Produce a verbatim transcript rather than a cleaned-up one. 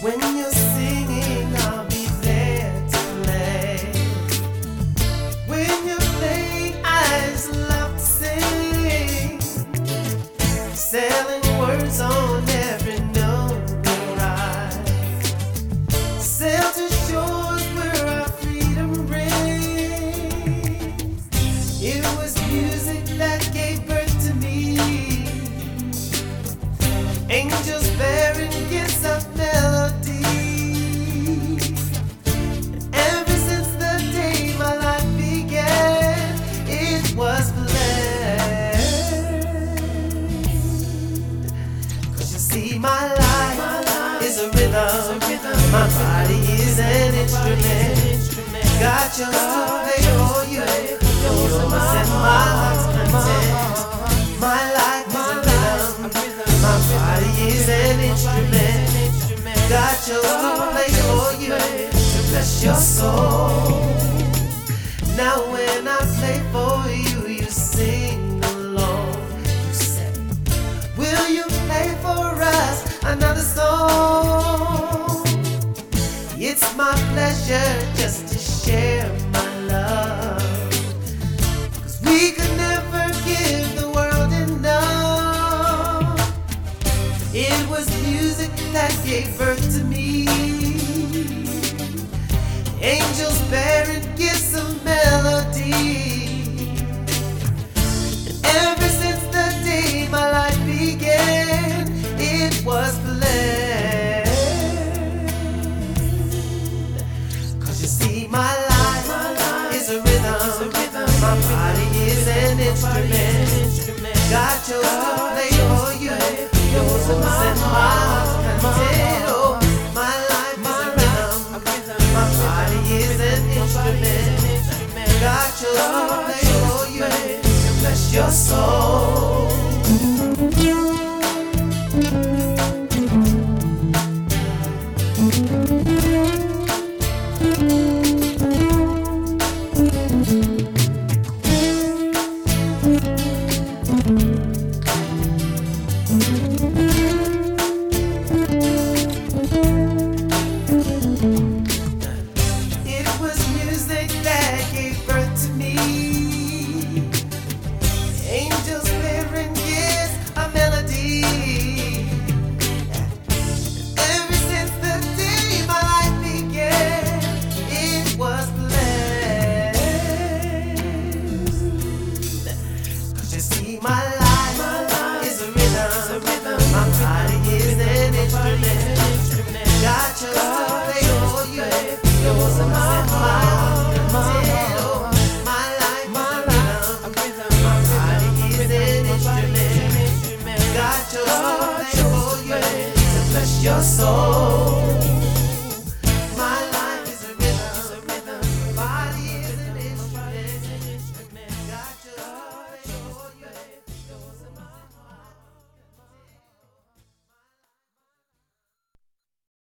When you're singing, I'll be there to play. When you play, I just love to sing. Selling words on every note we rise. Sail to shores where our freedom reigns. It was music that gave birth to me. Angels bearing gifts of melody. And ever since the day my life began, it was blessed. Cause you see, my life, my life is a rhythm. My body is an instrument. God chose to play for you. Yours and my heart's content. My life is a rhythm. My body is an instrument. God chose to play for you to bless your soul. Now when I play for you, you sing along. You say, will you play for us another song? It's my pleasure just to share my love. Cause we could never give the world enough. It was music that gave birth to me. Angels bearing gifts of melody. And ever since the day my life began, it was blessed. Cause you see, my life, my life is a rhythm. My body is an instrument. God chose to play for you. Yours and my heart's content. Oh, my life is a rhythm. My body is an instrument. God chose to play for you to bless your soul. It was music that gave birth to me. Angels bearing gifts of melody. Ever since the day my life began, it was blessed. Cause you see, my life, my life is a rhythm. My body is an instrument. God chose to play for you. Yours and my heart content. Oh, my life, my rhythm. My body is an instrument. God chose to play for you to bless your soul.